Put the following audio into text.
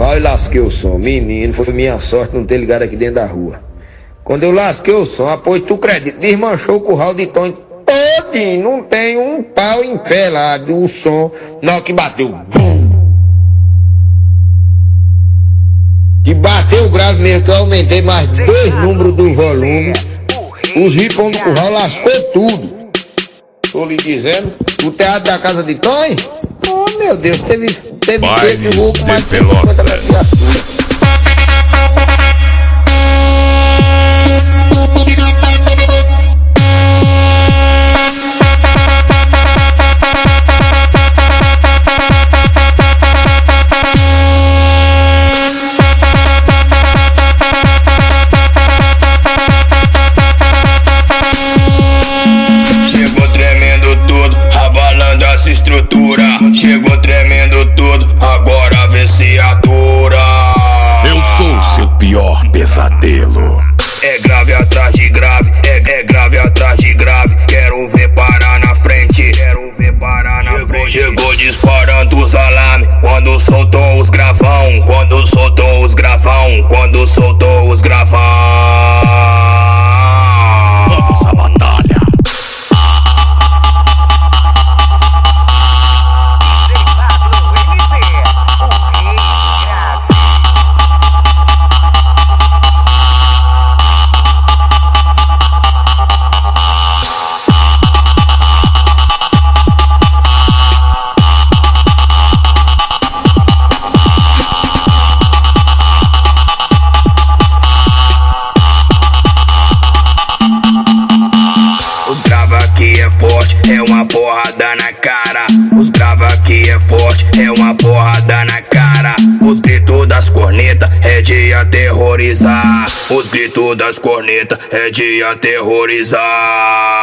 curral e lasquei o som. Menino, foi minha sorte não ter ligado aqui dentro da rua. Quando eu lasquei o som, após tu acredita, desmanchou o curral de Tonho todinho, não tem um pau em pé lá do som, na hora que bateu, bum! Que bateu grave mesmo, que eu aumentei mais 2 números do volume, os ripão do curral lascou tudo. Tô lhe dizendo, o teatro da casa de Tonho, oh meu Deus, teve que vou com mais de 150 criaturas. Estrutura, chegou tremendo tudo, agora vê se atura. Eu sou seu pior pesadelo. É grave atrás de grave, é grave atrás de grave. Quero ver parar na frente, quero ver parar na frente. Chegou disparando os alarmes, quando soltou os gravão, quando soltou os gravão, quando soltou os gravão. Vamos à batalha. É uma porrada na cara. Os grava que é forte, é uma porrada na cara. Os gritos das cornetas é de aterrorizar. Os gritos das cornetas é de aterrorizar.